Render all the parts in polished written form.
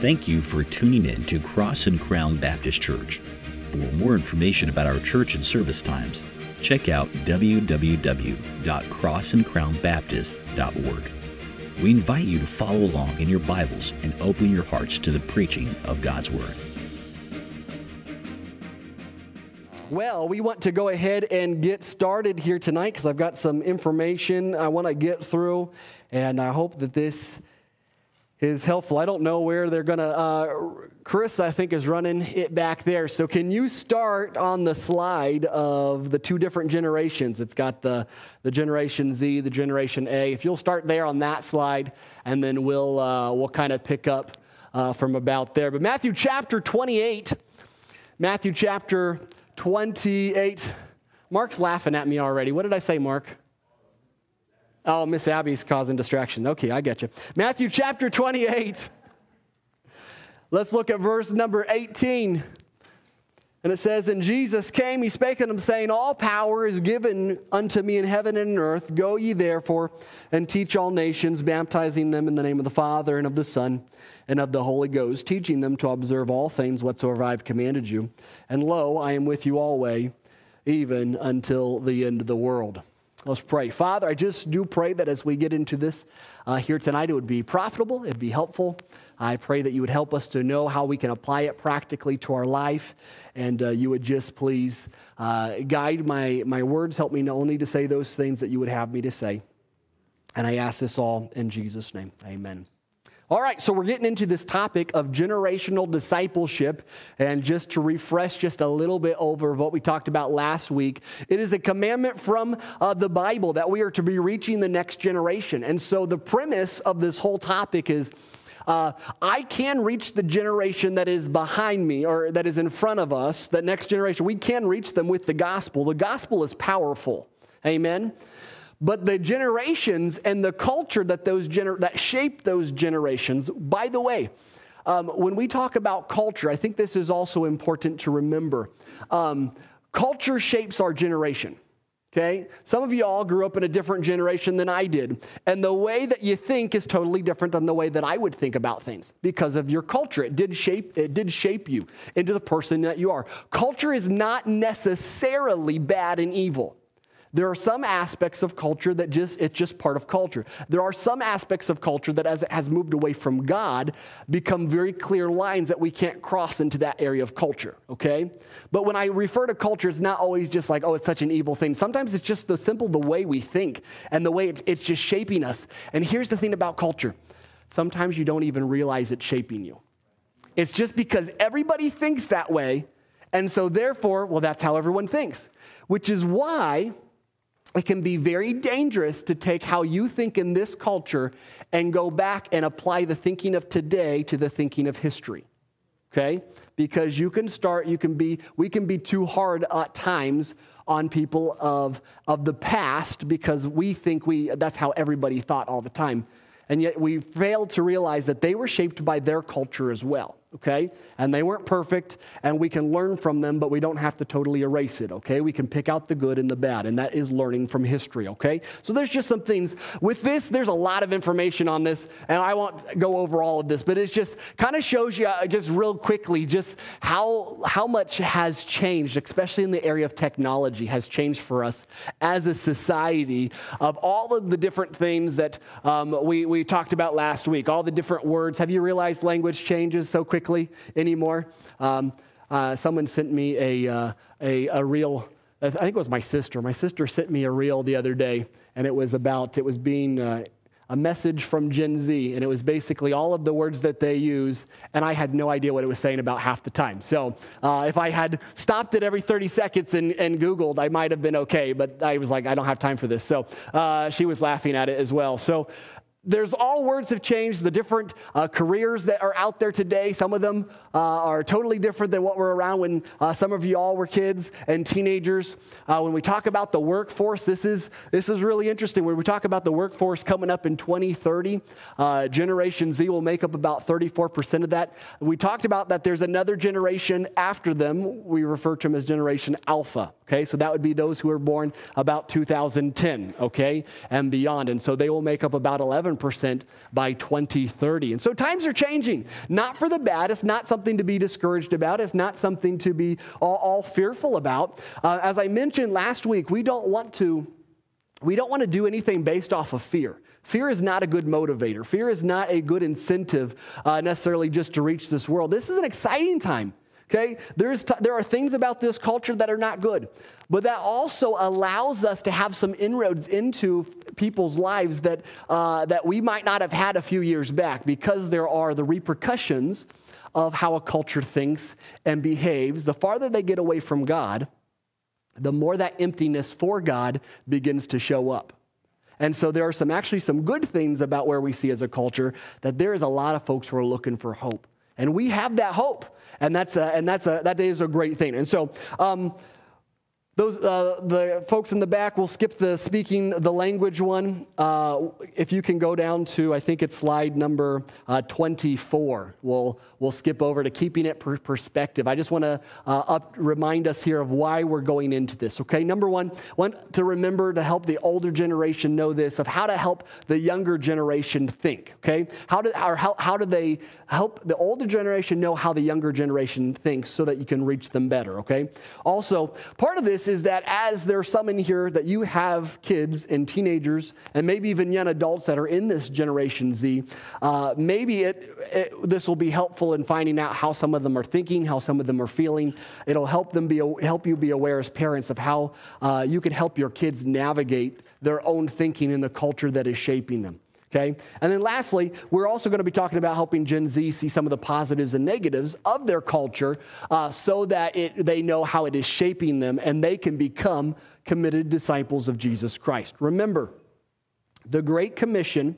Thank you for tuning in to Cross and Crown Baptist Church. For more information about our church and service times, check out www.crossandcrownbaptist.org. We invite you to follow along in your Bibles and open your hearts to the preaching of God's Word. Well, we want to go ahead and get started here tonight because I've got some information I want to get through, and I hope that this is helpful. I don't know where they're going to, Chris, I think, is running it back there. So can you start on the slide of the two different generations? It's got the Generation Z, the Generation A. If you'll start there on that slide, and then we'll kind of pick up from about there. But Matthew chapter 28, Matthew chapter 28. Mark's laughing at me already. What did I say, Mark? Oh, Miss Abby's causing distraction. Okay, I get you. Matthew chapter 28. Let's look at verse number 18. And it says, "And Jesus came, he spake unto them, saying, All power is given unto me in heaven and in earth. Go ye therefore and teach all nations, baptizing them in the name of the Father and of the Son and of the Holy Ghost, teaching them to observe all things whatsoever I have commanded you. And lo, I am with you always, even until the end of the world." Let's pray. Father, I just do pray that as we get into this here tonight, it would be profitable, it'd be helpful. I pray that you would help us to know how we can apply it practically to our life, and you would just please guide my words, help me not only to say those things that you would have me to say. And I ask this all in Jesus' name, amen. All right, so we're getting into this topic of generational discipleship, and just to refresh just a little bit over what we talked about last week, it is a commandment from the Bible that we are to be reaching the next generation. And so the premise of this whole topic is I can reach the generation that is behind me or that is in front of us, that next generation. We can reach them with the gospel. The gospel is powerful, amen? But the generations and the culture that that shape those generations, by the way, when we talk about culture, I think this is also important to remember. Culture shapes our generation, okay? Some of you all grew up in a different generation than I did, and the way that you think is totally different than the way that I would think about things because of your culture. It did shape you into the person that you are. Culture is not necessarily bad and evil. There are some aspects of culture that it's just part of culture. There are some aspects of culture that as it has moved away from God, become very clear lines that we can't cross into that area of culture, okay? But when I refer to culture, it's not always just like, oh, it's such an evil thing. Sometimes it's just the way we think and the way it's just shaping us. And here's the thing about culture. Sometimes you don't even realize it's shaping you. It's just because everybody thinks that way, and so therefore, well, that's how everyone thinks, which is why it can be very dangerous to take how you think in this culture and go back and apply the thinking of today to the thinking of history, okay? Because we can be too hard at times on people of the past because we think that's how everybody thought all the time. And yet we failed to realize that they were shaped by their culture as well, okay? And they weren't perfect, and we can learn from them, but we don't have to totally erase it, okay? We can pick out the good and the bad, and that is learning from history, okay? So there's just some things. With this, there's a lot of information on this, and I won't go over all of this, but it just kind of shows you just real quickly just how much has changed, especially in the area of technology, has changed for us as a society of all of the different things that we talked about last week, all the different words. Have you realized language changes so quickly anymore? Someone sent me a reel. I think it was my sister. My sister sent me a reel the other day, and it was being a message from Gen Z, and it was basically all of the words that they use, and I had no idea what it was saying about half the time. So if I had stopped it every 30 seconds and Googled, I might have been okay, but I was like, I don't have time for this. So she was laughing at it as well. So there's all words have changed, the different careers that are out there today. Some of them are totally different than what were around when some of you all were kids and teenagers. When we talk about the workforce, this is really interesting. When we talk about the workforce coming up in 2030, Generation Z will make up about 34% of that. We talked about that there's another generation after them. We refer to them as Generation Alpha. Okay, so that would be those who were born about 2010, okay, and beyond. And so they will make up about 11% 7% by 2030. And so times are changing, not for the bad. It's not something to be discouraged about. It's not something to be all fearful about. As I mentioned last week, we don't want to do anything based off of fear. Fear is not a good motivator. Fear is not a good incentive necessarily just to reach this world. This is an exciting time. Okay, there are things about this culture that are not good, but that also allows us to have some inroads into people's lives that we might not have had a few years back, because there are the repercussions of how a culture thinks and behaves. The farther they get away from God, the more that emptiness for God begins to show up. And so there are actually some good things about where we see as a culture, that there is a lot of folks who are looking for hope. And we have that hope. And that is a great thing. And so the folks in the back, will skip the speaking the language one. If you can go down to, I think it's slide number 24. We'll skip over to keeping it perspective. I just want to remind us here of why we're going into this. Okay, number one, want to remember to help the older generation know this, of how to help the younger generation think. Okay, how do they help the older generation know how the younger generation thinks, so that you can reach them better? Okay. Also, part of this is that as there are some in here that you have kids and teenagers and maybe even young adults that are in this Generation Z, maybe this will be helpful in finding out how some of them are thinking, how some of them are feeling. It'll help you be aware as parents of how you can help your kids navigate their own thinking in the culture that is shaping them. Okay? And then lastly, we're also going to be talking about helping Gen Z see some of the positives and negatives of their culture, so that they know how it is shaping them and they can become committed disciples of Jesus Christ. Remember, the Great Commission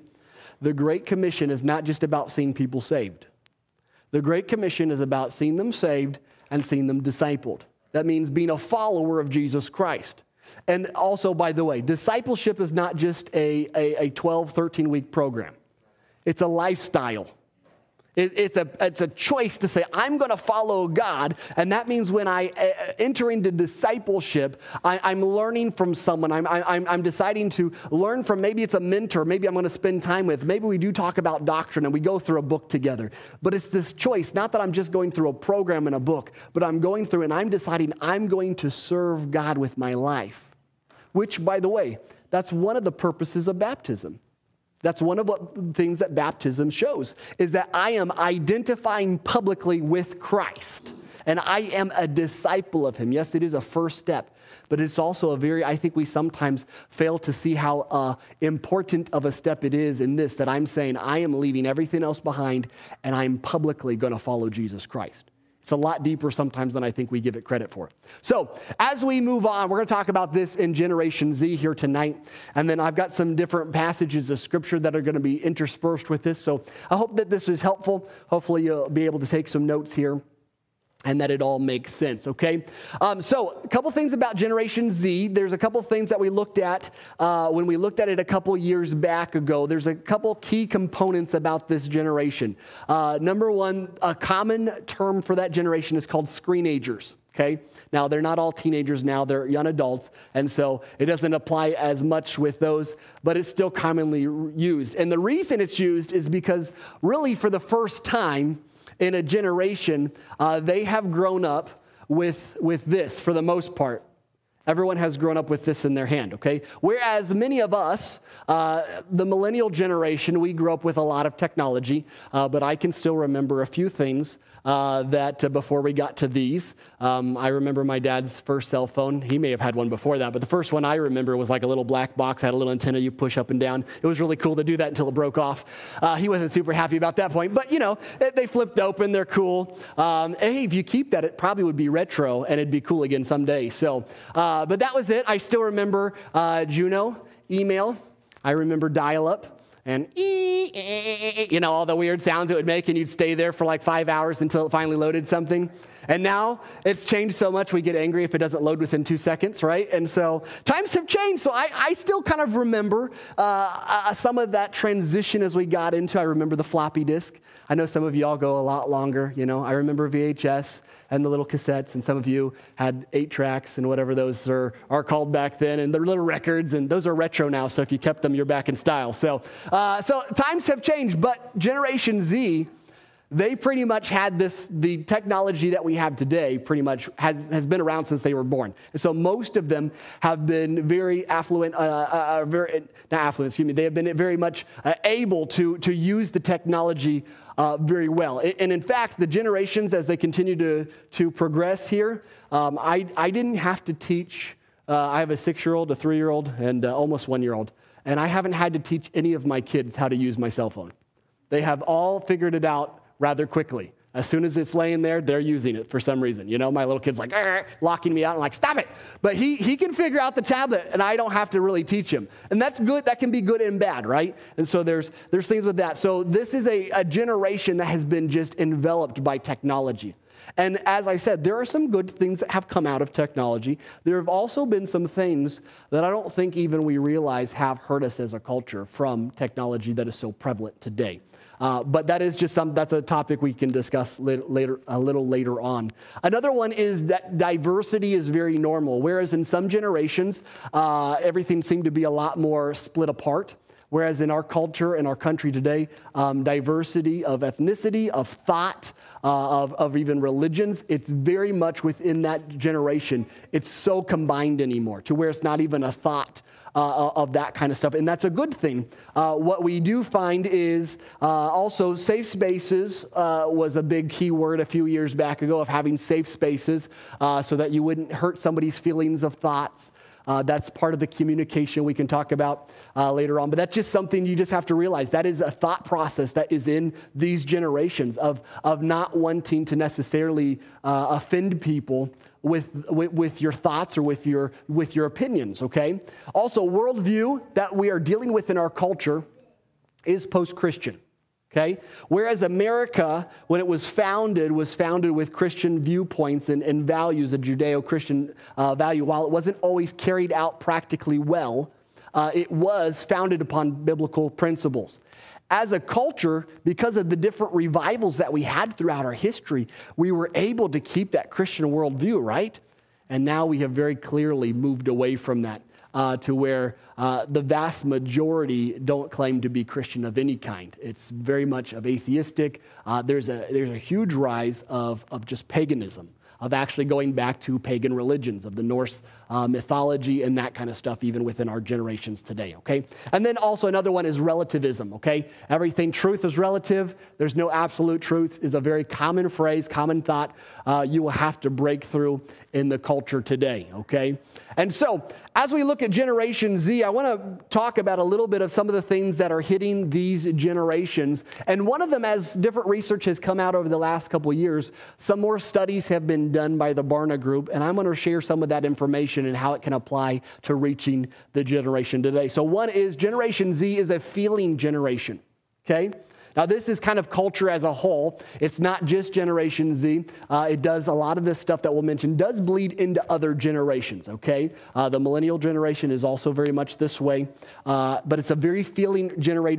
is not just about seeing people saved. The Great Commission is about seeing them saved and seeing them discipled. That means being a follower of Jesus Christ. And also, by the way, discipleship is not just a 12, 13-week program. It's a lifestyle. It's a choice to say, I'm going to follow God. And that means when I enter into discipleship, I'm learning from someone. I'm deciding to learn from, maybe it's a mentor, maybe I'm going to spend time with. Maybe we do talk about doctrine and we go through a book together. But it's this choice, not that I'm just going through a program and a book, but I'm going through and I'm deciding I'm going to serve God with my life. Which, by the way, that's one of the purposes of baptism. That's one of the things that baptism shows, is that I am identifying publicly with Christ, and I am a disciple of him. Yes, it is a first step, but it's also I think we sometimes fail to see how important of a step it is in this, that I'm saying I am leaving everything else behind, and I'm publicly going to follow Jesus Christ. It's a lot deeper sometimes than I think we give it credit for. So as we move on, we're going to talk about this in Generation Z here tonight. And then I've got some different passages of Scripture that are going to be interspersed with this. So I hope that this is helpful. Hopefully you'll be able to take some notes here, and that it all makes sense, okay? So a couple things about Generation Z. There's a couple things that we looked at when we looked at it a couple years back ago. There's a couple key components about this generation. Number one, a common term for that generation is called screenagers, okay? Now, they're not all teenagers now. They're young adults, and so it doesn't apply as much with those, but it's still commonly used. And the reason it's used is because really for the first time in a generation, they have grown up with this for the most part. Everyone has grown up with this in their hand, okay? Whereas many of us, the millennial generation, we grew up with a lot of technology, but I can still remember a few things that before we got to these. I remember my dad's first cell phone. He may have had one before that, but the first one I remember was like a little black box, had a little antenna you push up and down. It was really cool to do that until it broke off. He wasn't super happy about that point, but they flipped open, they're cool. Hey, if you keep that, it probably would be retro and it'd be cool again someday. So, but that was it. I still remember Juno, email. I remember dial-up. And all the weird sounds it would make, and you'd stay there for like 5 hours until it finally loaded something. And now it's changed so much we get angry if it doesn't load within 2 seconds, right? And so times have changed. So I still kind of remember some of that transition as we got into, I remember the floppy disk. I know some of you all go a lot longer, I remember VHS and the little cassettes, and some of you had 8 tracks and whatever those are called back then, and they're little records, and those are retro now, so if you kept them, you're back in style. So times have changed, but Generation Z, they pretty much had the technology that we have today pretty much has been around since they were born. And so most of them have been very affluent, they have been very much able to use the technology very well. And in fact, the generations, as they continue to progress here, I didn't have to teach, I have a 6-year-old, a 3-year-old, and almost 1-year-old, and I haven't had to teach any of my kids how to use my cell phone. They have all figured it out rather quickly. As soon as it's laying there, they're using it for some reason. My little kid's like, locking me out. I'm like, stop it. But he can figure out the tablet, and I don't have to really teach him. And that's good. That can be good and bad, right? And so there's things with that. So this is a generation that has been just enveloped by technology. And as I said, there are some good things that have come out of technology. There have also been some things that I don't think even we realize have hurt us as a culture from technology that is so prevalent today. But that is just that's a topic we can discuss a little later on. Another one is that diversity is very normal, whereas in some generations, everything seemed to be a lot more split apart. Whereas in our culture, in our country today, diversity of ethnicity, of thought, of even religions, it's very much within that generation. It's so combined anymore to where it's not even a thought of that kind of stuff. And that's a good thing. What we do find is also safe spaces was a big key word a few years back ago, of having safe spaces so that you wouldn't hurt somebody's feelings of thoughts. That's part of the communication we can talk about later on. But that's just something you just have to realize. That is a thought process that is in these generations of not wanting to necessarily offend people with your thoughts or with your opinions, okay? Also, worldview that we are dealing with in our culture is post-Christian. Okay? Whereas America, when it was founded with Christian viewpoints and values, a Judeo-Christian value. While it wasn't always carried out practically well, it was founded upon biblical principles. As a culture, because of the different revivals that we had throughout our history, we were able to keep that Christian worldview, right? And now we have very clearly moved away from that to where the vast majority don't claim to be Christian of any kind. It's very much of atheistic. There's a huge rise of just paganism, of actually going back to pagan religions, of the Norse mythology and that kind of stuff, even within our generations today, okay? And then also another one is relativism, okay? Everything, truth is relative. There's no absolute truth is a very common phrase, common thought you will have to break through in the culture today, okay? And so as we look at Generation Z, I want to talk about a little bit of some of the things that are hitting these generations. And one of them, as different research has come out over the last couple of years, some more studies have been done by the Barna Group, and I'm going to share some of that information and how it can apply to reaching the generation today. So one is Generation Z is a feeling generation, okay? Now, this is kind of culture as a whole. It's not just Generation Z. It does a lot of this stuff that we'll mention does bleed into other generations, okay? The millennial generation is also very much this way, but it's a very feeling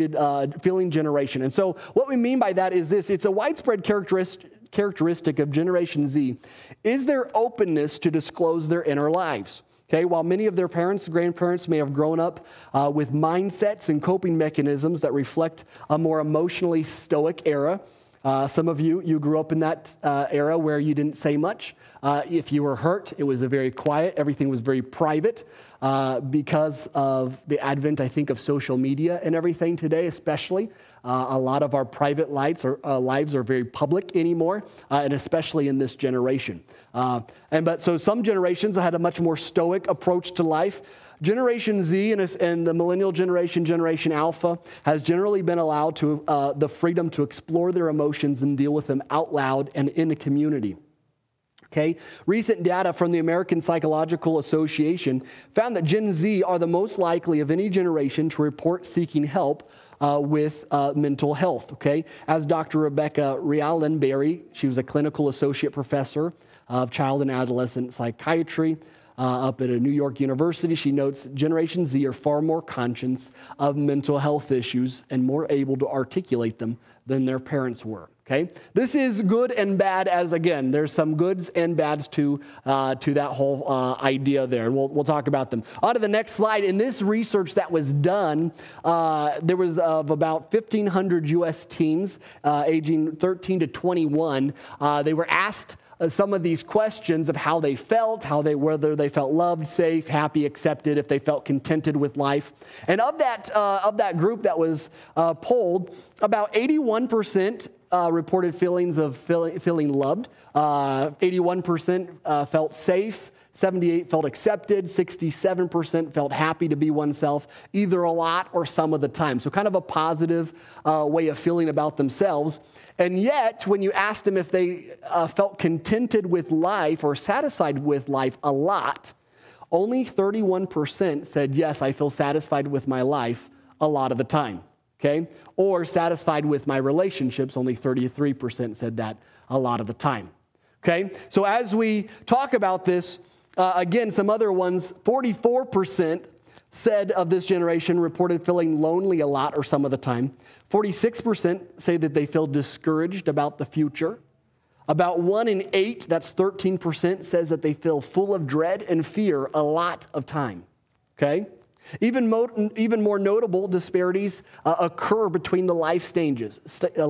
generation. And so what we mean by that is this. It's a widespread characteristic of Generation Z is their openness to disclose their inner lives. Okay, while many of their parents, grandparents may have grown up with mindsets and coping mechanisms that reflect a more emotionally stoic era, some of you grew up in that era where you didn't say much. If you were hurt, it was a very quiet, everything was very private because of the advent, I think, of social media and everything today, especially. A lot of our private lives are very public anymore, and especially in this generation. But so some generations had a much more stoic approach to life. Generation Z and the millennial generation, Generation Alpha, has generally been allowed to the freedom to explore their emotions and deal with them out loud and in a community. Okay, recent data from the American Psychological Association found that Gen Z are the most likely of any generation to report seeking help with mental health, okay? As Dr. Rebecca Realenberry, she was a clinical associate professor of child and adolescent psychiatry up at a New York university. She notes Generation Z are far more conscious of mental health issues and more able to articulate them than their parents were. Okay, this is good and bad. As again, there's some goods and bads to that whole idea there. We'll talk about them. On to the next slide. In this research that was done, there was of about 1,500 U.S. teens aging 13 to 21. They were asked some of these questions of how they felt, whether they felt loved, safe, happy, accepted, if they felt contented with life. And of that group that was polled, about 81% reported feelings of feeling loved. 81% felt safe. 78% felt accepted. 67% felt happy to be oneself, either a lot or some of the time. So kind of a positive way of feeling about themselves. And yet, when you asked them if they felt contented with life or satisfied with life a lot, only 31% said, yes, I feel satisfied with my life a lot of the time. Okay? Or satisfied with my relationships, only 33% said that a lot of the time. Okay? So as we talk about this, again, some other ones, 44% said of this generation reported feeling lonely a lot or some of the time. 46% say that they feel discouraged about the future. About 1 in 8, that's 13%, says that they feel full of dread and fear a lot of time. Okay? Even more notable disparities occur between the life stages.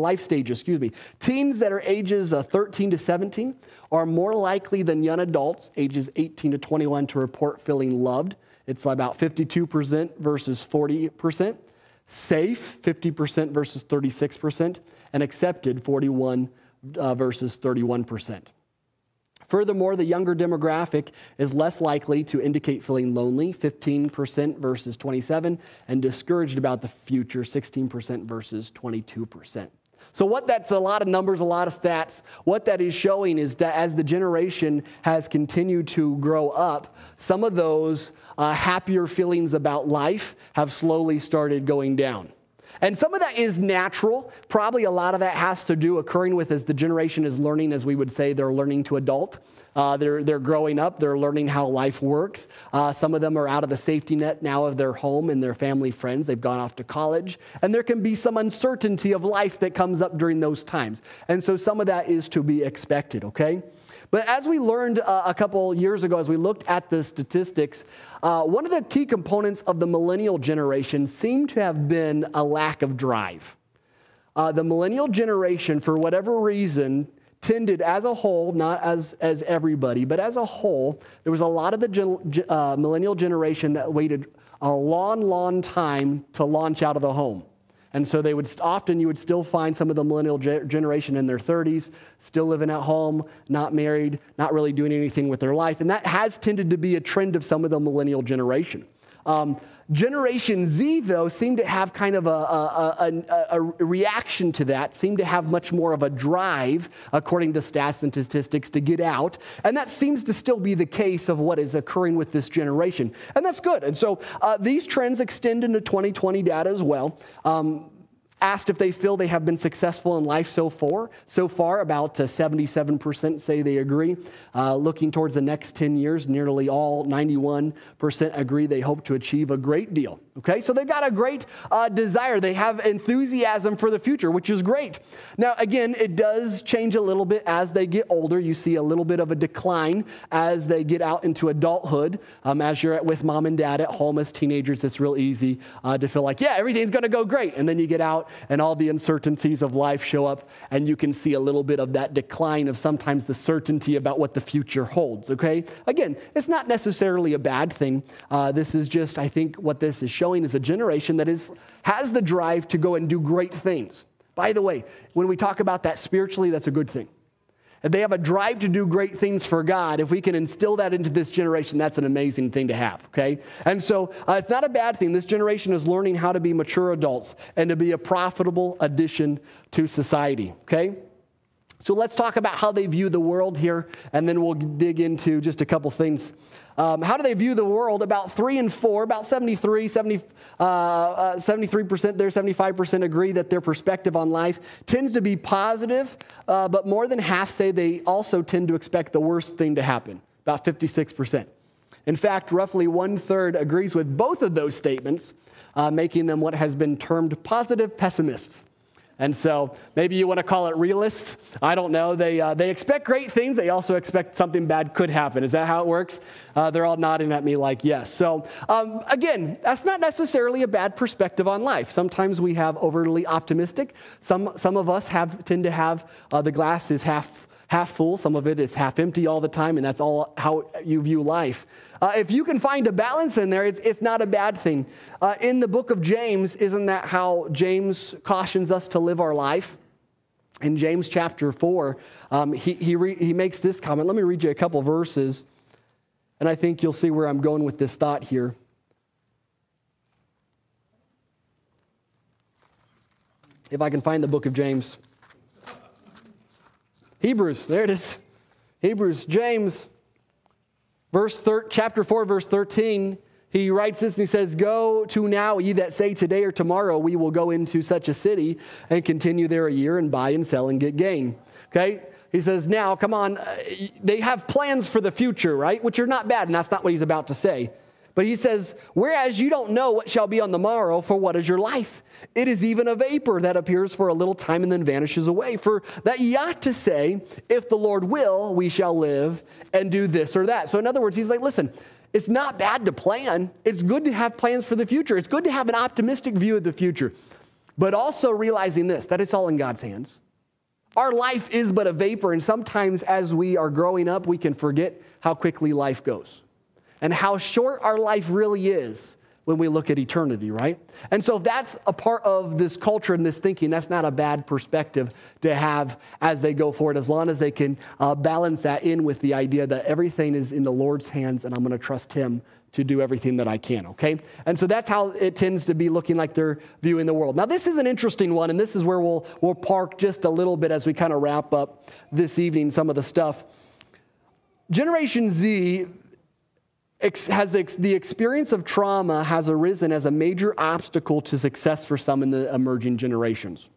Teens that are ages 13 to 17 are more likely than young adults, ages 18 to 21, to report feeling loved. It's about 52% versus 40%. Safe, 50% versus 36%. And accepted, 41 versus 31%. Furthermore, the younger demographic is less likely to indicate feeling lonely, 15% versus 27%, and discouraged about the future, 16% versus 22%. So that's a lot of numbers, a lot of stats. What that is showing is that as the generation has continued to grow up, some of those happier feelings about life have slowly started going down. And some of that is natural. Probably a lot of that has to do occurring with as the generation is learning, as we would say, they're learning to adult. They're growing up. They're learning how life works. Some of them are out of the safety net now of their home and their family friends. They've gone off to college. And there can be some uncertainty of life that comes up during those times. And so some of that is to be expected, okay? But as we learned a couple years ago, as we looked at the statistics, one of the key components of the millennial generation seemed to have been a lack of drive. The millennial generation, for whatever reason, tended as a whole, not as everybody, but as a whole, there was a lot of the millennial generation that waited a long, long time to launch out of the home. And so you would still find some of the millennial generation in their 30s, still living at home, not married, not really doing anything with their life. And that has tended to be a trend of some of the millennial generation. Generation Z, though, seemed to have kind of a reaction to that, seemed to have much more of a drive, according to stats and statistics, to get out. And that seems to still be the case of what is occurring with this generation. And that's good. And so these trends extend into 2020 data as well. Asked if they feel they have been successful in life so far, about 77% say they agree. Looking towards the next 10 years, nearly all, 91%, agree they hope to achieve a great deal. Okay, so they've got a great desire. They have enthusiasm for the future, which is great. Now, again, it does change a little bit as they get older. You see a little bit of a decline as they get out into adulthood. As you're with mom and dad at home as teenagers, it's real easy to feel like, yeah, everything's going to go great. And then you get out and all the uncertainties of life show up, and you can see a little bit of that decline of sometimes the certainty about what the future holds, okay? Again, it's not necessarily a bad thing. This is just, I think, what this is showing is a generation that has the drive to go and do great things. By the way, when we talk about that spiritually, that's a good thing. If they have a drive to do great things for God, if we can instill that into this generation, that's an amazing thing to have, okay? And so it's not a bad thing. This generation is learning how to be mature adults and to be a profitable addition to society, okay? So let's talk about how they view the world here, and then we'll dig into just a couple things. How do they view the world? About 3 and 4, about 73% there, 75% agree that their perspective on life tends to be positive, but more than half say they also tend to expect the worst thing to happen, about 56%. In fact, roughly 1/3 agrees with both of those statements, making them what has been termed positive pessimists. And so maybe you want to call it realists. I don't know. They expect great things. They also expect something bad could happen. Is that how it works? They're all nodding at me like yes. So again, that's not necessarily a bad perspective on life. Sometimes we have overly optimistic. Some of us tend to have the glass is half full. Some of it is half empty all the time, and that's all how you view life. If you can find a balance in there, it's not a bad thing. In the book of James, isn't that how James cautions us to live our life? In James chapter 4, he makes this comment. Let me read you a couple verses, and I think you'll see where I'm going with this thought here. If I can find the book of James. Hebrews, there it is. Hebrews, James. Chapter 4, verse 13, he writes this and he says, "Go to now, ye that say today or tomorrow we will go into such a city and continue there a year and buy and sell and get gain." Okay? He says, now, come on, they have plans for the future, right? Which are not bad, and that's not what he's about to say. But he says, "Whereas you don't know what shall be on the morrow, for what is your life? It is even a vapor that appears for a little time and then vanishes away. For that ye ought to say, if the Lord will, we shall live and do this or that." So in other words, he's like, listen, it's not bad to plan. It's good to have plans for the future. It's good to have an optimistic view of the future. But also realizing this, that it's all in God's hands. Our life is but a vapor, and sometimes as we are growing up, we can forget how quickly life goes and how short our life really is when we look at eternity, right? And so if that's a part of this culture and this thinking, that's not a bad perspective to have as they go forward, as long as they can balance that in with the idea that everything is in the Lord's hands and I'm going to trust Him to do everything that I can, okay? And so that's how it tends to be looking like they're viewing the world. Now, this is an interesting one, and this is where we'll park just a little bit as we kind of wrap up this evening, some of the stuff. Generation Z the experience of trauma has arisen as a major obstacle to success for some in the emerging generations.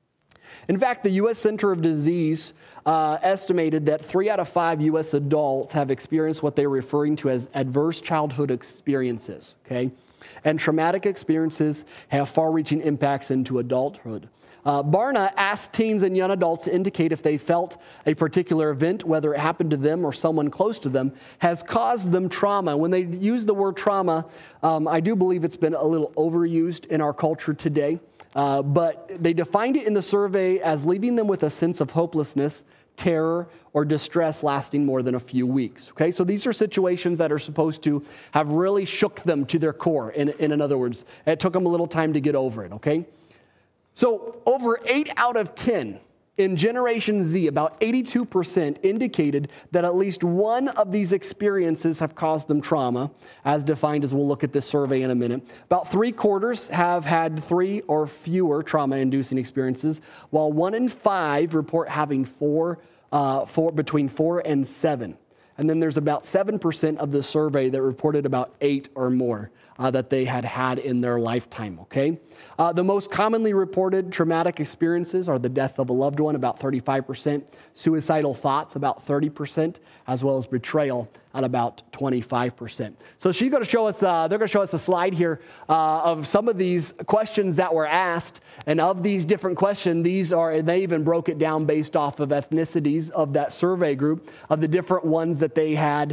In fact, the U.S. Center of Disease estimated that 3 out of 5 U.S. adults have experienced what they're referring to as adverse childhood experiences, okay? And traumatic experiences have far-reaching impacts into adulthood. Barna asked teens and young adults to indicate if they felt a particular event, whether it happened to them or someone close to them, has caused them trauma. When they use the word trauma, I do believe it's been a little overused in our culture today, but they defined it in the survey as leaving them with a sense of hopelessness, terror, or distress lasting more than a few weeks. Okay, so these are situations that are supposed to have really shook them to their core, in other words. It took them a little time to get over it, okay? So over 8 out of 10 in Generation Z, about 82% indicated that at least one of these experiences have caused them trauma, as defined as we'll look at this survey in a minute. About 3/4 have had 3 or fewer trauma-inducing experiences, while 1 in 5 report having between 4 and 7. And then there's about 7% of the survey that reported about 8 or more that they had in their lifetime, okay? The most commonly reported traumatic experiences are the death of a loved one, about 35%, suicidal thoughts, about 30%, as well as betrayal at about 25%. So she's going to show us, they're going to show us a slide here of some of these questions that were asked, and of these different questions, they even broke it down based off of ethnicities of that survey group, of the different ones that they had,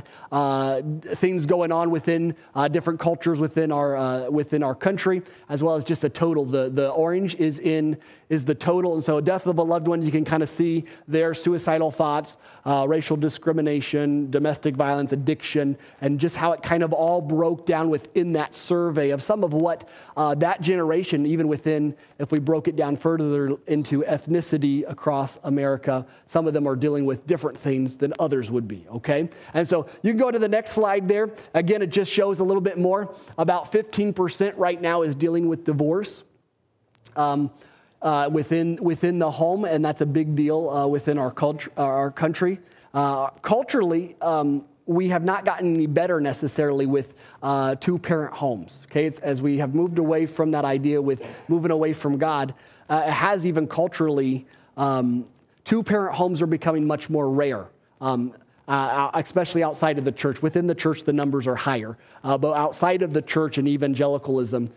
things going on within different cultures within our country, as well as just a total. The orange is the total, and so death of a loved one, you can kind of see their suicidal thoughts, racial discrimination, domestic violence, addiction, and just how it kind of all broke down within that survey of some of what that generation, even within, if we broke it down further into ethnicity across America, some of them are dealing with different things than others would be, okay? And so you can go to the next slide there. Again, it just shows a little bit more. About 15% right now is dealing with divorce. within the home, and that's a big deal within our culture, our country. Culturally, we have not gotten any better necessarily with two-parent homes. Okay, it's, as we have moved away from that idea with moving away from God, it has even culturally, two-parent homes are becoming much more rare. Especially outside of the church. Within the church, the numbers are higher. But outside of the church and evangelicalism,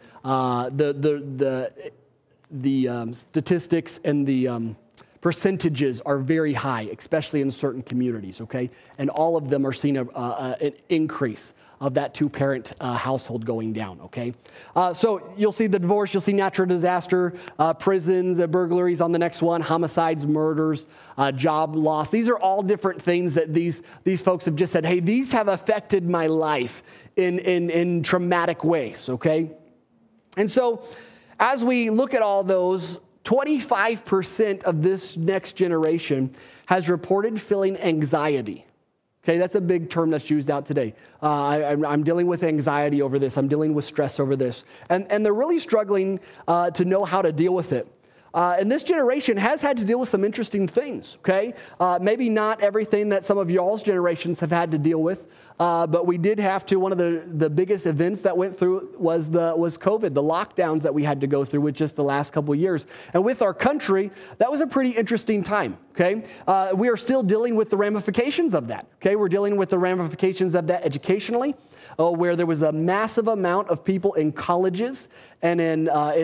the statistics and the percentages are very high, especially in certain communities, okay? And all of them are seeing an increase of that two-parent household going down, okay? So you'll see the divorce, you'll see natural disaster, prisons, burglaries on the next one, homicides, murders, job loss. These are all different things that these folks have just said, hey, these have affected my life in traumatic ways, okay? And so as we look at all those, 25% of this next generation has reported feeling anxiety. Okay, that's a big term that's used out today. I'm dealing with anxiety over this. I'm dealing with stress over this. And they're really struggling to know how to deal with it. And this generation has had to deal with some interesting things, okay? Maybe not everything that some of y'all's generations have had to deal with, but we did have to. One of the biggest events that went through was COVID, the lockdowns that we had to go through with just the last couple of years. And with our country, that was a pretty interesting time, okay? We are still dealing with the ramifications of that, okay? We're dealing with the ramifications of that educationally, where there was a massive amount of people in colleges and in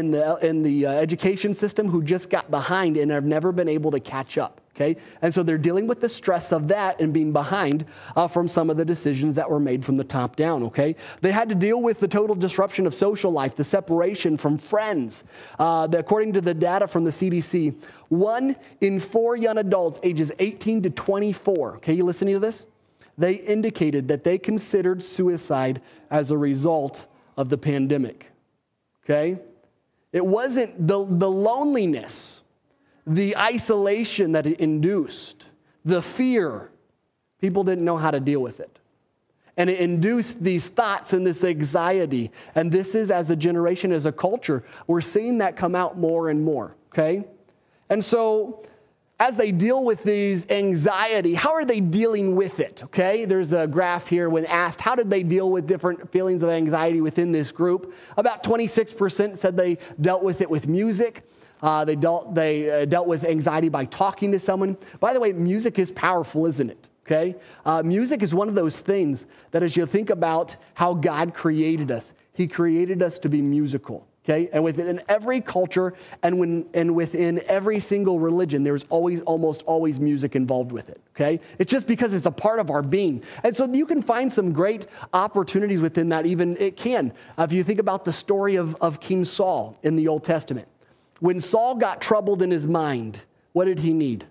the education system who just got behind and have never been able to catch up. Okay, and so they're dealing with the stress of that and being behind from some of the decisions that were made from the top down, okay? They had to deal with the total disruption of social life, the separation from friends. According to the data from the CDC, 1 in 4 young adults ages 18 to 24, okay, you listening to this? They indicated that they considered suicide as a result of the pandemic, okay? It wasn't the loneliness, the isolation that it induced, the fear. People didn't know how to deal with it. And it induced these thoughts and this anxiety. And this is, as a generation, as a culture, we're seeing that come out more and more, okay? And so as they deal with these anxiety, how are they dealing with it, okay? There's a graph here when asked, how did they deal with different feelings of anxiety within this group? About 26% said they dealt with it with music. They dealt with anxiety by talking to someone. By the way, music is powerful, isn't it? Okay? Music is one of those things that as you think about how God created us, He created us to be musical. Okay? And within every culture and within every single religion, there's almost always music involved with it. Okay? It's just because it's a part of our being. And so you can find some great opportunities within that. Even it can. If you think about the story of King Saul in the Old Testament. When Saul got troubled in his mind, what did he need?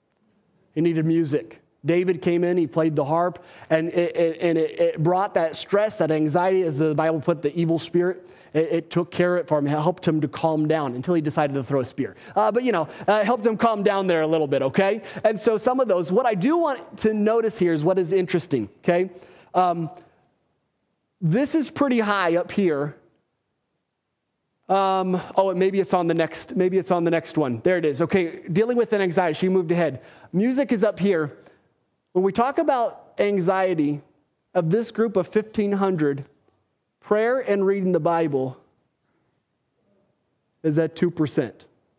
He needed music. David came in, he played the harp, and it brought that stress, that anxiety, as the Bible put, the evil spirit. It took care of it for him. It helped him to calm down until he decided to throw a spear. It helped him calm down there a little bit, okay? And so some of those, what I do want to notice here is what is interesting, okay? This is pretty high up here. Maybe it's on the next one. There it is. Okay, dealing with an anxiety. She moved ahead. Music is up here. When we talk about anxiety of this group of 1,500, prayer and reading the Bible is at 2%.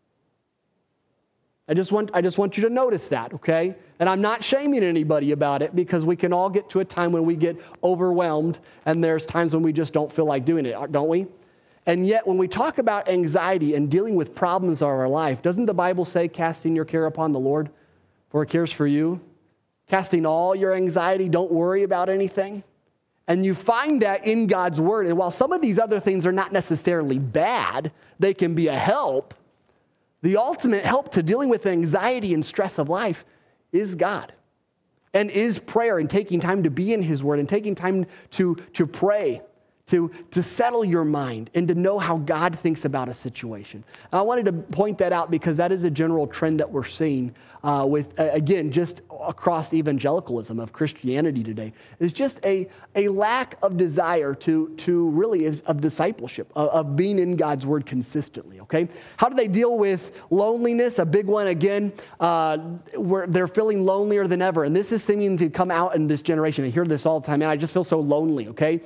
I just want you to notice that, okay? And I'm not shaming anybody about it because we can all get to a time when we get overwhelmed and there's times when we just don't feel like doing it, don't we? And yet, when we talk about anxiety and dealing with problems of our life, doesn't the Bible say, casting your care upon the Lord, for He cares for you? Casting all your anxiety, don't worry about anything. And you find that in God's Word. And while some of these other things are not necessarily bad, they can be a help. The ultimate help to dealing with anxiety and stress of life is God. And is prayer and taking time to be in His Word and taking time to pray. to settle your mind and to know how God thinks about a situation. And I wanted to point that out because that is a general trend that we're seeing again, just across evangelicalism of Christianity today, is just a lack of desire to really is of discipleship, of being in God's word consistently, okay? How do they deal with loneliness? A big one, again, where they're feeling lonelier than ever. And this is seeming to come out in this generation. I hear this all the time, man, I just feel so lonely, okay?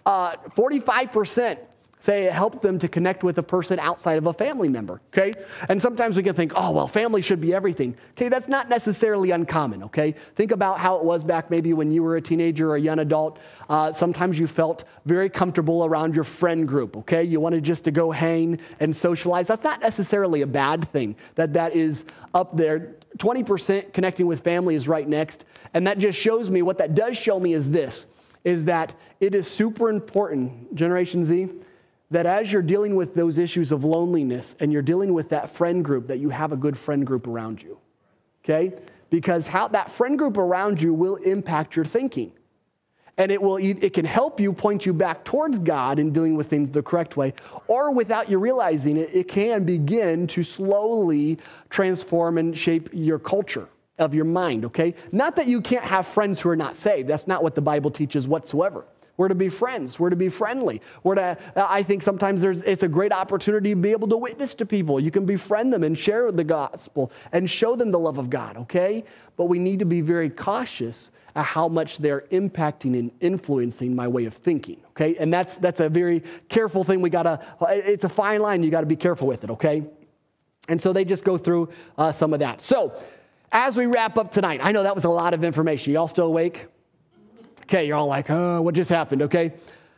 45% say it helped them to connect with a person outside of a family member, okay? And sometimes we can think, oh, well, family should be everything. Okay, that's not necessarily uncommon, okay? Think about how it was back maybe when you were a teenager or a young adult. Sometimes you felt very comfortable around your friend group, okay? You wanted just to go hang and socialize. That's not necessarily a bad thing, that is up there. 20% connecting with family is right next. And that just shows me, what that does show me is this, is that it is super important, Generation Z, that as you're dealing with those issues of loneliness and you're dealing with that friend group, that you have a good friend group around you, okay? Because how that friend group around you will impact your thinking. And it can help you, point you back towards God in dealing with things the correct way, or without you realizing it, it can begin to slowly transform and shape your culture of your mind, okay? Not that you can't have friends who are not saved. That's not what the Bible teaches whatsoever. We're to be friends. We're to be friendly. I think sometimes it's a great opportunity to be able to witness to people. You can befriend them and share the gospel and show them the love of God, okay? But we need to be very cautious at how much they're impacting and influencing my way of thinking, okay? And that's a very careful thing. It's a fine line. You got to be careful with it, okay? And so they just go through some of that. So as we wrap up tonight, I know that was a lot of information. Y'all still awake? Okay, you're all like, oh, what just happened, okay?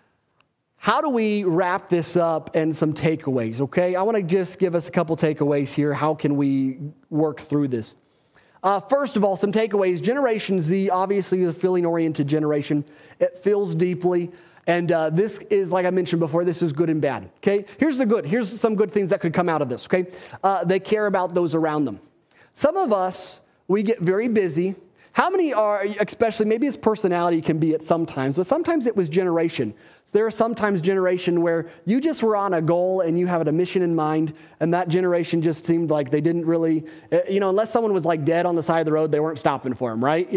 How do we wrap this up and some takeaways, okay? I want to just give us a couple takeaways here. How can we work through this? First of all, some takeaways. Generation Z, obviously, is a feeling-oriented generation. It feels deeply. And this is, like I mentioned before, this is good and bad, okay? Here's the good. Here's some good things that could come out of this, okay? They care about those around them. Some of us, we get very busy. How many are, especially, maybe it's personality can be at some times, but sometimes it was generation. There are sometimes generation where you just were on a goal and you had a mission in mind, and that generation just seemed like they didn't really, unless someone was like dead on the side of the road, they weren't stopping for them, right?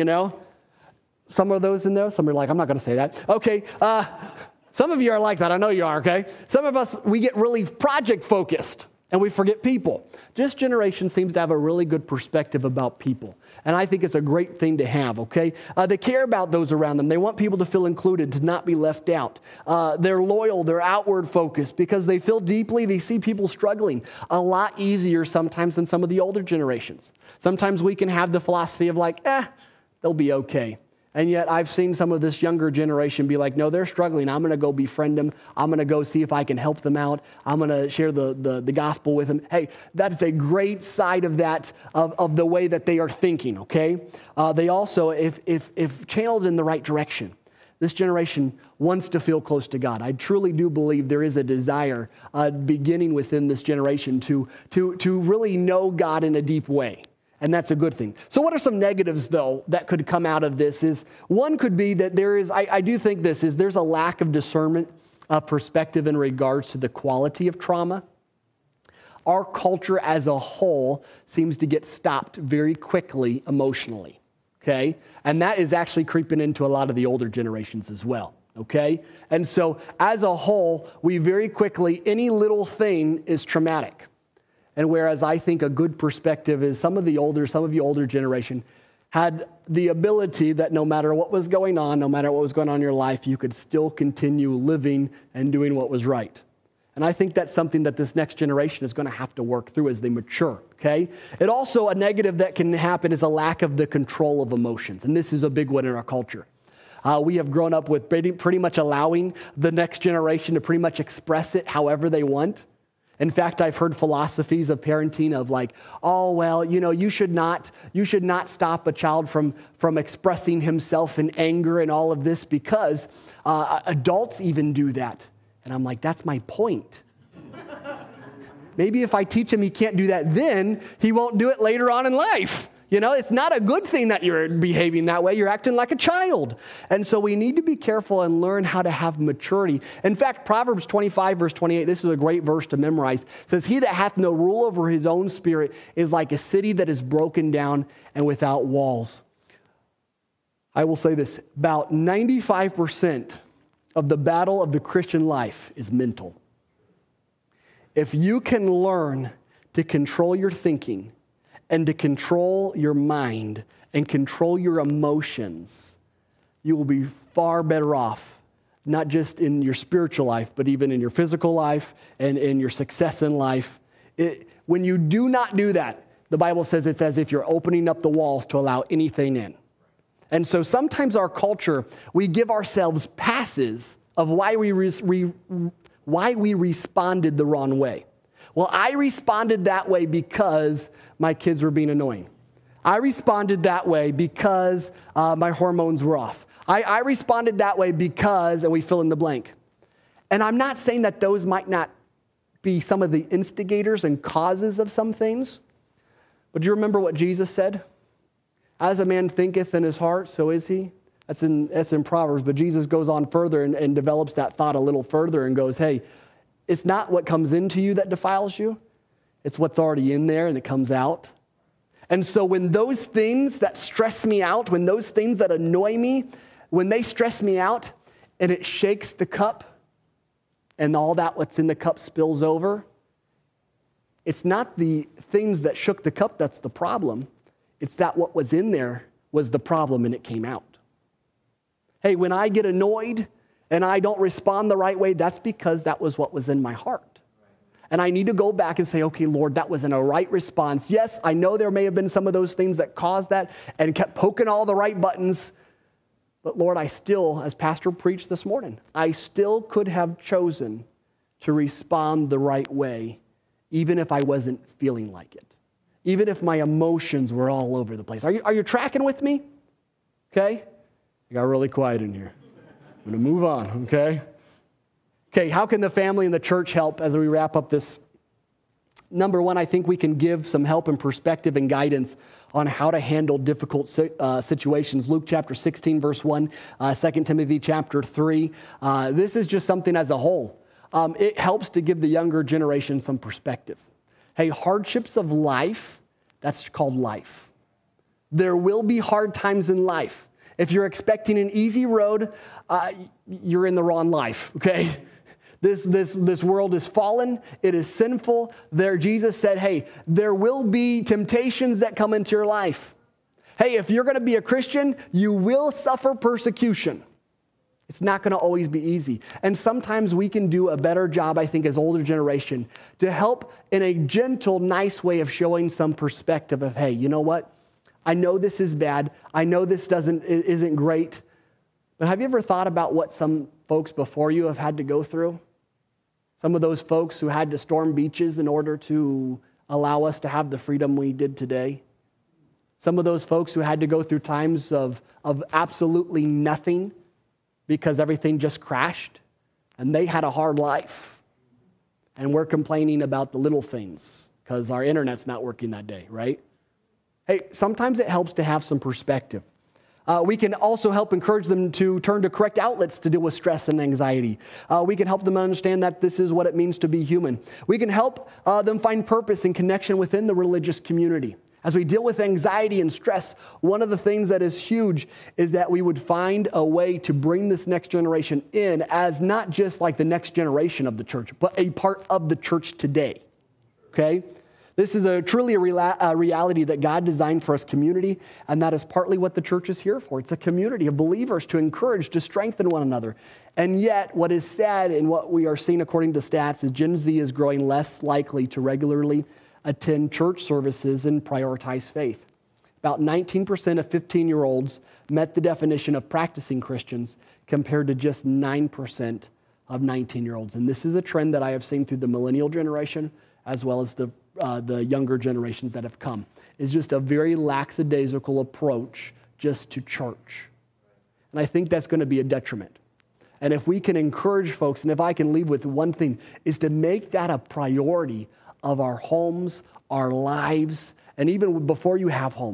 Some of those in there, some are like, I'm not going to say that. Okay, some of you are like that. I know you are, okay? Some of us, we get really project focused and we forget people. This generation seems to have a really good perspective about people. And I think it's a great thing to have, okay? They care about those around them. They want people to feel included, to not be left out. They're loyal, they're outward focused because they feel deeply, they see people struggling a lot easier sometimes than some of the older generations. Sometimes we can have the philosophy of like, they'll be okay. And yet I've seen some of this younger generation be like, no, they're struggling. I'm going to go befriend them. I'm going to go see if I can help them out. I'm going to share the gospel with them. Hey, that's a great side of that, of the way that they are thinking, okay? They also, if channeled in the right direction, this generation wants to feel close to God. I truly do believe there is a desire beginning within this generation to really know God in a deep way. And that's a good thing. So what are some negatives, though, that could come out of this? One could be that I do think there's a lack of discernment, perspective in regards to the quality of trauma. Our culture as a whole seems to get stopped very quickly emotionally, okay? And that is actually creeping into a lot of the older generations as well, okay? And so as a whole, we very quickly, any little thing is traumatic. And whereas I think a good perspective is some of the older generation had the ability that no matter what was going on, no matter what was going on in your life, you could still continue living and doing what was right. And I think that's something that this next generation is going to have to work through as they mature, okay? It also, a negative that can happen is a lack of the control of emotions. And this is a big one in our culture. We have grown up with pretty much allowing the next generation to pretty much express it however they want. In fact, I've heard philosophies of parenting of like, oh, well, you should not stop a child from expressing himself in anger and all of this because adults even do that. And I'm like, that's my point. Maybe if I teach him he can't do that then, he won't do it later on in life. It's not a good thing that you're behaving that way. You're acting like a child. And so we need to be careful and learn how to have maturity. In fact, Proverbs 25, verse 28, this is a great verse to memorize. It says, he that hath no rule over his own spirit is like a city that is broken down and without walls. I will say this, about 95% of the battle of the Christian life is mental. If you can learn to control your thinking, and to control your mind and control your emotions, you will be far better off, not just in your spiritual life, but even in your physical life and in your success in life. When you do not do that, the Bible says it's as if you're opening up the walls to allow anything in. And so sometimes our culture, we give ourselves passes of why we responded the wrong way. Well, I responded that way because my kids were being annoying. I responded that way because my hormones were off. I responded that way because, and we fill in the blank. And I'm not saying that those might not be some of the instigators and causes of some things, but do you remember what Jesus said? As a man thinketh in his heart, so is he. That's in Proverbs, but Jesus goes on further and develops that thought a little further and goes, hey, it's not what comes into you that defiles you. It's what's already in there and it comes out. And so when those things that stress me out, when those things that annoy me, when they stress me out and it shakes the cup and all that what's in the cup spills over, it's not the things that shook the cup that's the problem. It's that what was in there was the problem and it came out. Hey, when I get annoyed and I don't respond the right way, that's because that was what was in my heart. And I need to go back and say, okay, Lord, that wasn't a right response. Yes, I know there may have been some of those things that caused that and kept poking all the right buttons. But Lord, I still, as Pastor preached this morning, I still could have chosen to respond the right way, even if I wasn't feeling like it. Even if my emotions were all over the place. Are you tracking with me? Okay? I got really quiet in here. I'm going to move on, okay? Okay, how can the family and the church help as we wrap up this? Number one, I think we can give some help and perspective and guidance on how to handle difficult situations. Luke chapter 16, verse 1, 2 Timothy chapter 3. This is just something as a whole. It helps to give the younger generation some perspective. Hey, hardships of life, that's called life. There will be hard times in life. If you're expecting an easy road, you're in the wrong life, okay? This world is fallen. It is sinful. Jesus said, hey, there will be temptations that come into your life. Hey, if you're going to be a Christian, you will suffer persecution. It's not going to always be easy. And sometimes we can do a better job, I think, as older generation to help in a gentle, nice way of showing some perspective of, hey, you know what? I know this is bad. I know this isn't great. But have you ever thought about what some folks before you have had to go through? Some of those folks who had to storm beaches in order to allow us to have the freedom we did today. Some of those folks who had to go through times of absolutely nothing because everything just crashed and they had a hard life. And we're complaining about the little things because our internet's not working that day, right? Hey, sometimes it helps to have some perspective. We can also help encourage them to turn to correct outlets to deal with stress and anxiety. We can help them understand that this is what it means to be human. We can help them find purpose and connection within the religious community. As we deal with anxiety and stress, one of the things that is huge is that we would find a way to bring this next generation in as not just like the next generation of the church, but a part of the church today, okay? This is truly a reality that God designed for us community, and that is partly what the church is here for. It's a community of believers to encourage, to strengthen one another. And yet, what is sad and what we are seeing according to stats is Gen Z is growing less likely to regularly attend church services and prioritize faith. About 19% of 15-year-olds met the definition of practicing Christians compared to just 9% of 19-year-olds. And this is a trend that I have seen through the millennial generation as well as the younger generations that have come. It's just a very lackadaisical approach just to church. And I think that's going to be a detriment. And if we can encourage folks, and if I can leave with one thing, is to make that a priority of our homes, our lives, and even before you have homes,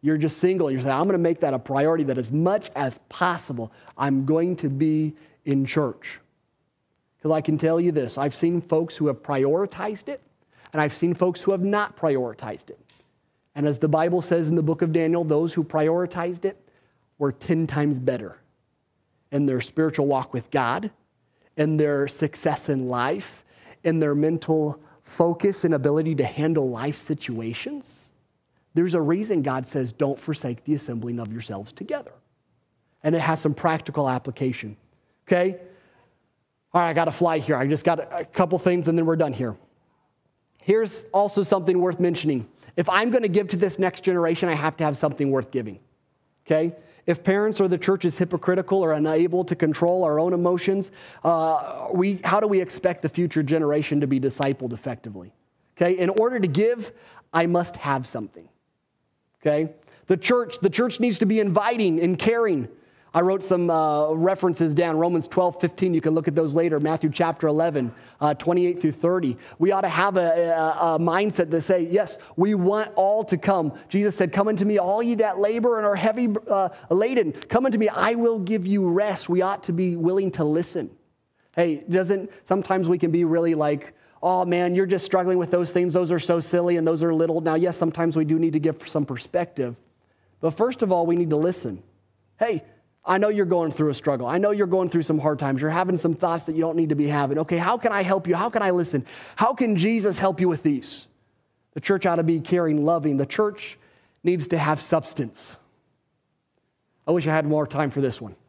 you're just single, and you're saying, I'm going to make that a priority, that as much as possible, I'm going to be in church. Because I can tell you this, I've seen folks who have prioritized it, and I've seen folks who have not prioritized it. And as the Bible says in the book of Daniel, those who prioritized it were 10 times better in their spiritual walk with God, in their success in life, in their mental focus and ability to handle life situations. There's a reason God says, don't forsake the assembling of yourselves together. And it has some practical application. Okay? All right, I got to fly here. I just got a couple things and then we're done here. Here's also something worth mentioning. If I'm going to give to this next generation, I have to have something worth giving. Okay? If parents or the church is hypocritical or unable to control our own emotions, how do we expect the future generation to be discipled effectively? Okay? In order to give, I must have something. Okay? The church needs to be inviting and caring. I wrote some references down. Romans 12:15, you can look at those later. Matthew chapter 11, 28 through 30. We ought to have a mindset that say, yes, we want all to come. Jesus said, come unto me, all ye that labor and are heavy laden. Come unto me, I will give you rest. We ought to be willing to listen. Hey, sometimes we can be really like, oh man, you're just struggling with those things. Those are so silly and those are little. Now, yes, sometimes we do need to give some perspective. But first of all, we need to listen. Hey, I know you're going through a struggle. I know you're going through some hard times. You're having some thoughts that you don't need to be having. Okay, how can I help you? How can I listen? How can Jesus help you with these? The church ought to be caring, loving. The church needs to have substance. I wish I had more time for this one.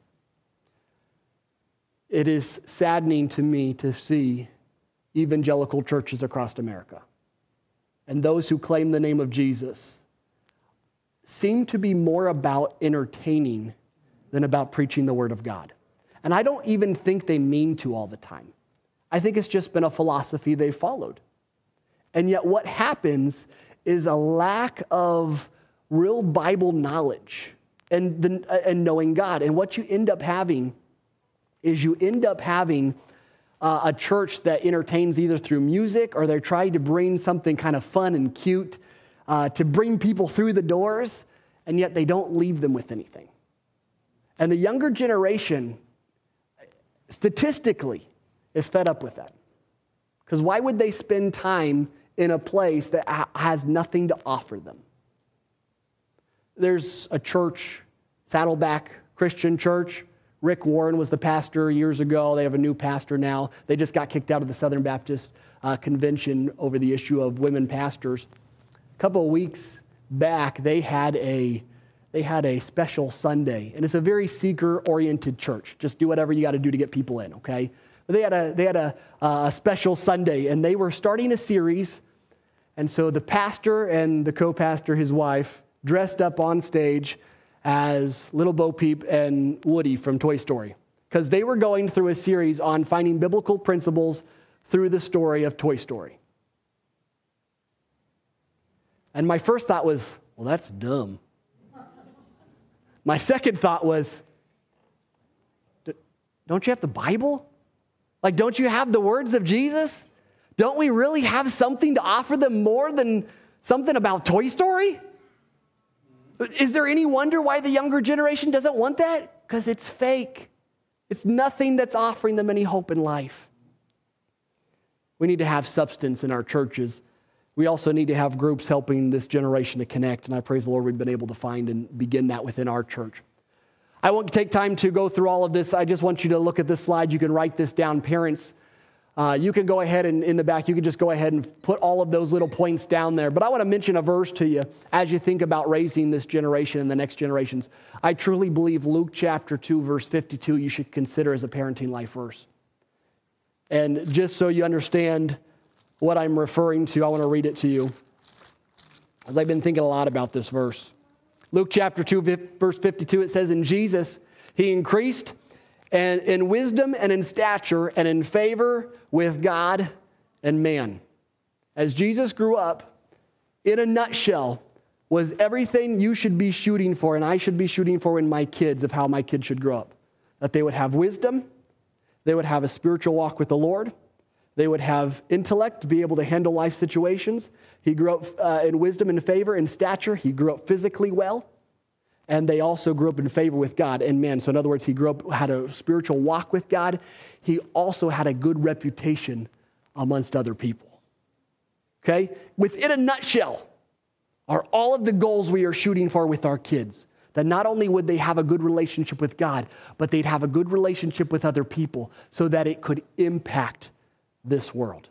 It is saddening to me to see evangelical churches across America and those who claim the name of Jesus seem to be more about entertaining than about preaching the word of God. And I don't even think they mean to all the time. I think it's just been a philosophy they've followed. And yet what happens is a lack of real Bible knowledge and knowing God. And what you end up having is a church that entertains either through music or they're trying to bring something kind of fun and cute to bring people through the doors, and yet they don't leave them with anything. And the younger generation, statistically, is fed up with that. Because why would they spend time in a place that has nothing to offer them? There's a church, Saddleback Christian Church. Rick Warren was the pastor years ago. They have a new pastor now. They just got kicked out of the Southern Baptist Convention over the issue of women pastors. A couple of weeks back, they had a special Sunday, and it's a very seeker-oriented church. Just do whatever you got to do to get people in, okay? But they had a special Sunday, and they were starting a series, and so the pastor and the co-pastor, his wife, dressed up on stage as Little Bo Peep and Woody from Toy Story, because they were going through a series on finding biblical principles through the story of Toy Story. And my first thought was, well, that's dumb. My second thought was, don't you have the Bible? Like, don't you have the words of Jesus? Don't we really have something to offer them more than something about Toy Story? Is there any wonder why the younger generation doesn't want that? Because it's fake. It's nothing that's offering them any hope in life. We need to have substance in our churches. We also need to have groups helping this generation to connect, and I praise the Lord we've been able to find and begin that within our church. I won't take time to go through all of this. I just want you to look at this slide. You can write this down. Parents, you can go ahead and in the back, you can just go ahead and put all of those little points down there. But I want to mention a verse to you as you think about raising this generation and the next generations. I truly believe Luke chapter 2, verse 52, you should consider as a parenting life verse. And just so you understand what I'm referring to, I want to read it to you, as I've been thinking a lot about this verse. Luke chapter 2, verse 52, it says, "In Jesus, he increased and in wisdom and in stature and in favor with God and man." As Jesus grew up, in a nutshell, was everything you should be shooting for and I should be shooting for in my kids of how my kids should grow up. That they would have wisdom, they would have a spiritual walk with the Lord, They would have intellect to be able to handle life situations. He grew up in wisdom and favor and stature. He grew up physically well. And they also grew up in favor with God and men. So in other words, he grew up, had a spiritual walk with God. He also had a good reputation amongst other people. Okay? Within a nutshell are all of the goals we are shooting for with our kids. That not only would they have a good relationship with God, but they'd have a good relationship with other people so that it could impact this world.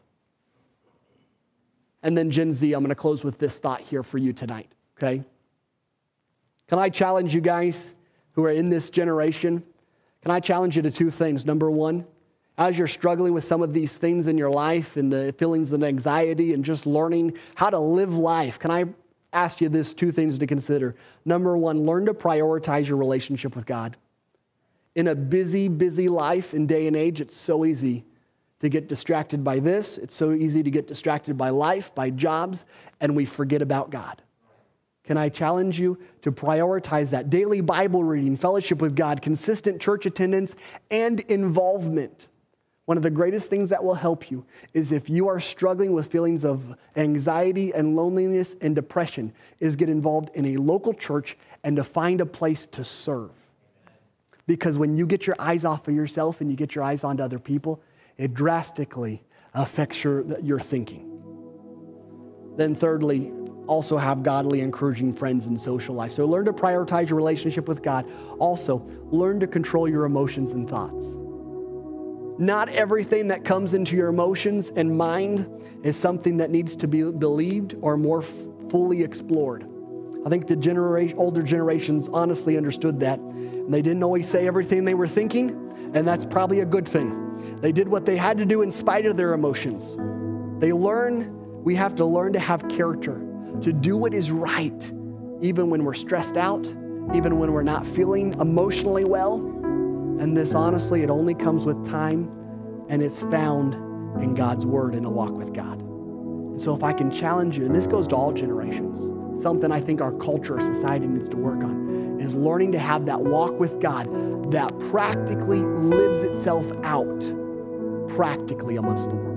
And then Gen Z, I'm going to close with this thought here for you tonight, okay? Can I challenge you guys who are in this generation? Can I challenge you to two things? Number one, as you're struggling with some of these things in your life and the feelings of anxiety and just learning how to live life, can I ask you this two things to consider? Number one, learn to prioritize your relationship with God. In a busy, busy life and day and age, it's so easy to get distracted by this. It's so easy to get distracted by life, by jobs, and we forget about God. Can I challenge you to prioritize that? Daily Bible reading, fellowship with God, consistent church attendance, and involvement. One of the greatest things that will help you is if you are struggling with feelings of anxiety and loneliness and depression, is get involved in a local church and to find a place to serve. Because when you get your eyes off of yourself and you get your eyes onto other people, it drastically affects your thinking. Then thirdly, also have godly, encouraging friends in social life. So learn to prioritize your relationship with God. Also, learn to control your emotions and thoughts. Not everything that comes into your emotions and mind is something that needs to be believed or more fully explored. I think the older generations honestly understood that. And they didn't always say everything they were thinking, and that's probably a good thing. They did what they had to do in spite of their emotions. We have to learn to have character, to do what is right, even when we're stressed out, even when we're not feeling emotionally well. And this, honestly, it only comes with time, and it's found in God's word in a walk with God. And so if I can challenge you, and this goes to all generations, something I think our culture, our society needs to work on, is learning to have that walk with God that practically lives itself out practically amongst the world.